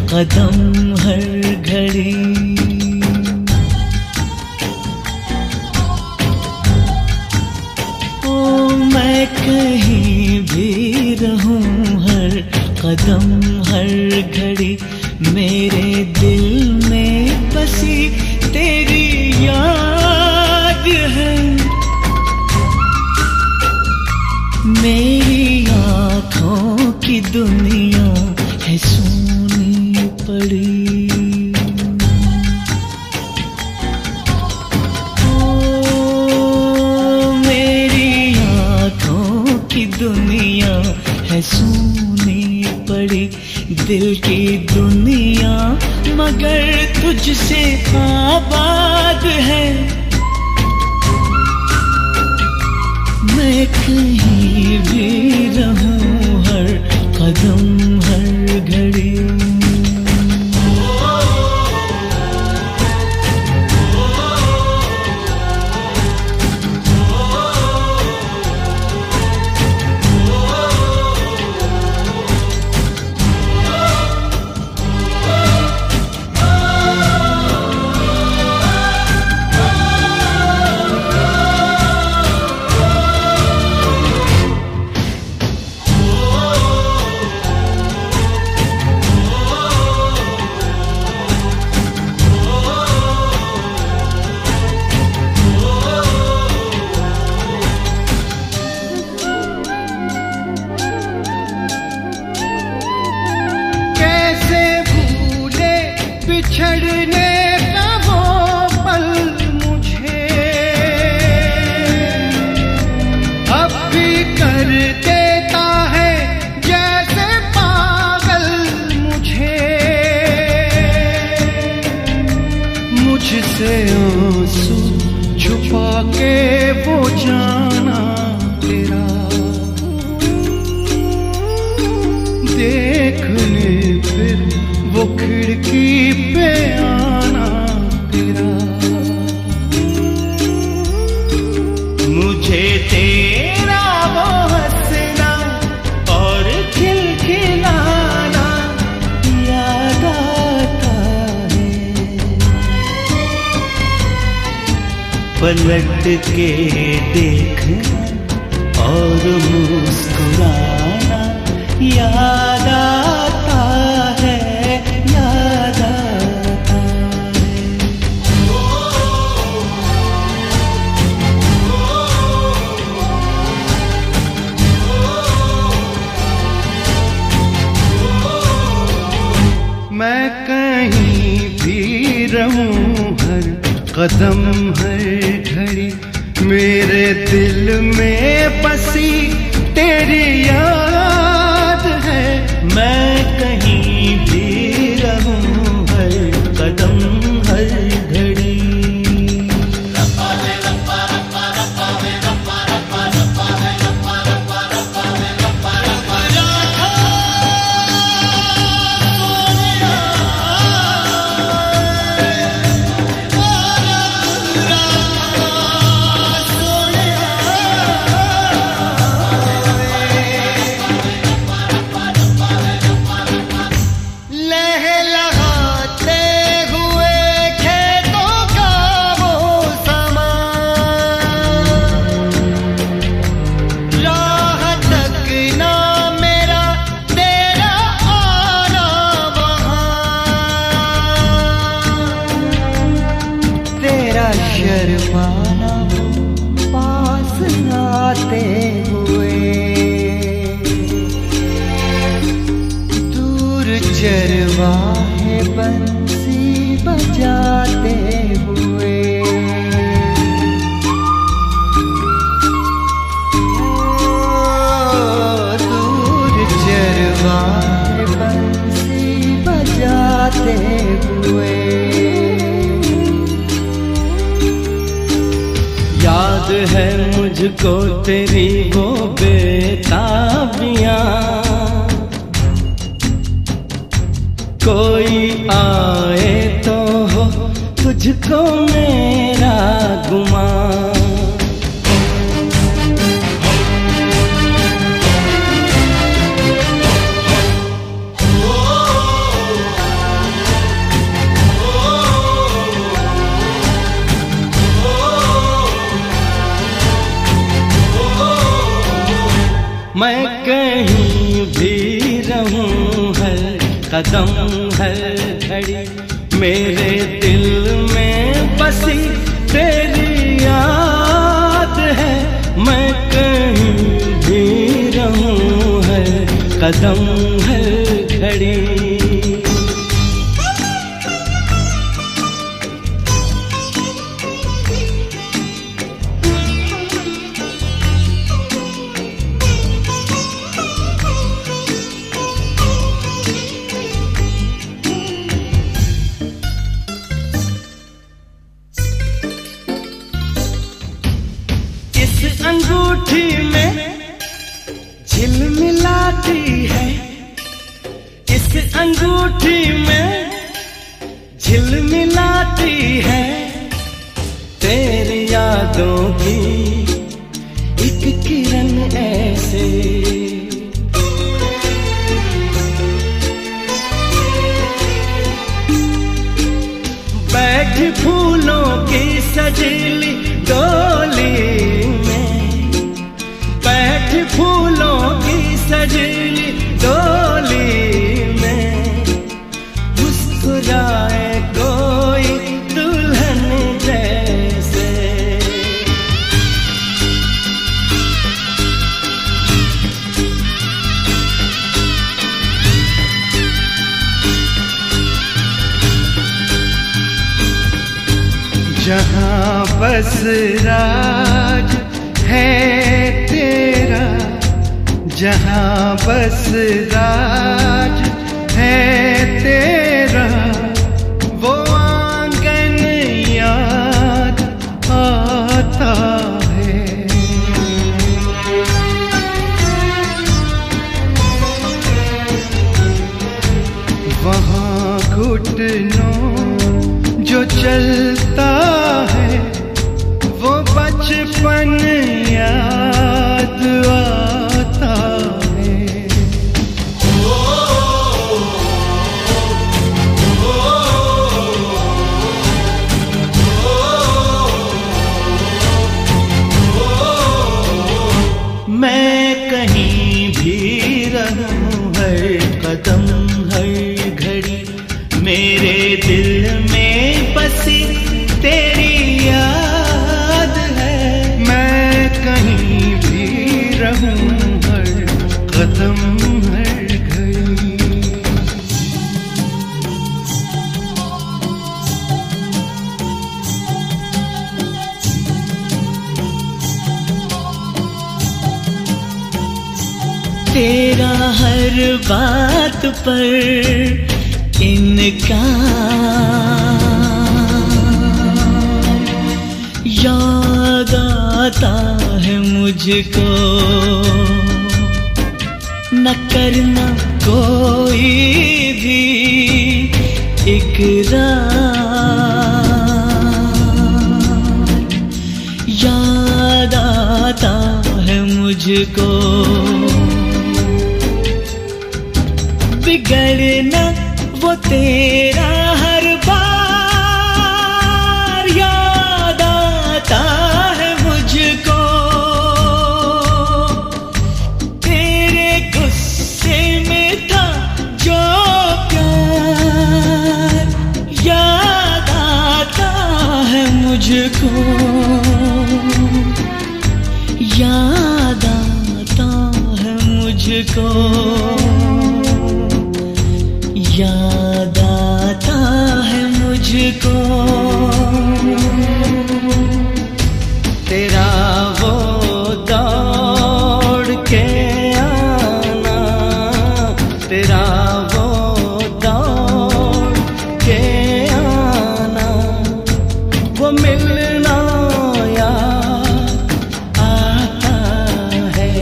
कदम हर घड़ी। ओ मैं कहीं भी रहूं, हर कदम हर घड़ी मेरे दिल में बसी तेरी याद है। मेरी आँखों की दुनिया है सोनी पड़ी। ओ मेरी आँखों की दुनिया है सोनी पड़ी। दिल की दुनिया मगर तुझसे आबाद है। मैं कहीं भी रहूं, हर कदम हर घड़ी। बिछड़ने का वो पल मुझे अब भी कर देता है जैसे पागल मुझे। मुझसे आंसू छुपा के वो जाना तेरा, देखने फिर वो खिड़की पे आना तेरा। मुझे तेरा वो हंसना और खिलखिलाना याद आता है। पलट के देखना और मुस्कुराना याद आता है, याद आता है। मैं कहीं भी रहूं, हर कदम हर घड़ी मेरे दिल में बसी तेरी याद है। मैं कहीं भी रहूं, हर कदम हर घड़ी। शर्माना पास आते हुए, दूर चरवाहे बंसी बजाते हुए। दूर चरवाहे बंसी बजाते हुए। याद है मुझको तेरी वो बेताबियां, कोई आए तो हो तुझको मेरा गुमान। कदम हर घड़ी मेरे दिल में बसी तेरी याद है। मैं कहीं भी रहूं है कदम हर घड़ी। इस अंगूठी में झिलमिलाती है, इस अंगूठी में झिलमिलाती है तेरी यादों की एक किरण ऐसे। बैठी फूलों की सजीली डोली में, बैठी फूलों की सजीली डोली में, मुस्कुराए कोई दुल्हन जैसे। जहाँ बस राज है तेरा, जहाँ बस राज है तेरा, वो आंगन याद आता है। वहाँ घुटनों जो चलता है वो बचपन याद आता है। मैं कहीं भी रहूं हर कदम हर घड़ी मेरे दिल में बसी तेरी याद है। मैं कहीं भी रहूं हर कदम हर घड़ी। तेरा हर बात पर इनका याद आता है मुझको, न करना कोई भी इकरार। याद आता है मुझको, बिगड़ना वो तेरा हर बार याद आता है मुझको। तेरे गुस्से में था जो प्यार याद आता है मुझको, याद आता है मुझको, याद आता है मुझको। तेरा वो दौड़ के आना, तेरा वो दौड़ के आना, वो मिलना याद आता है।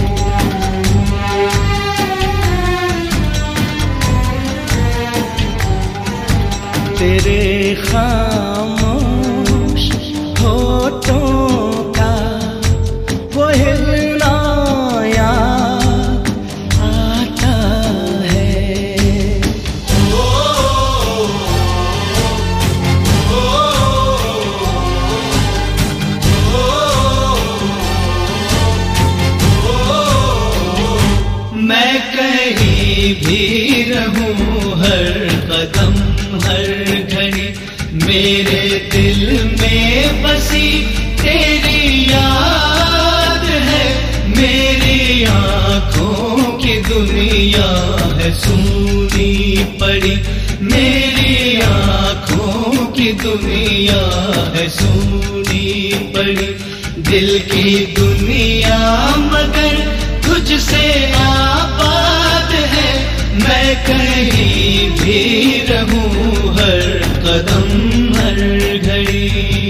तेरे खामोश होठों का वो हिलना याद आता है। मैं कहीं भी रहूं हर कदम हर घड़ी। मेरे दिल में बसी तेरी याद है, मेरी आँखों की दुनिया है सूनी पड़ी, मेरी आँखों की दुनिया है सूनी पड़ी। दिल की दुनिया मगर तुझसे आबाद है, मैं कहीं भी रहूं हर कदम हर घड़ी।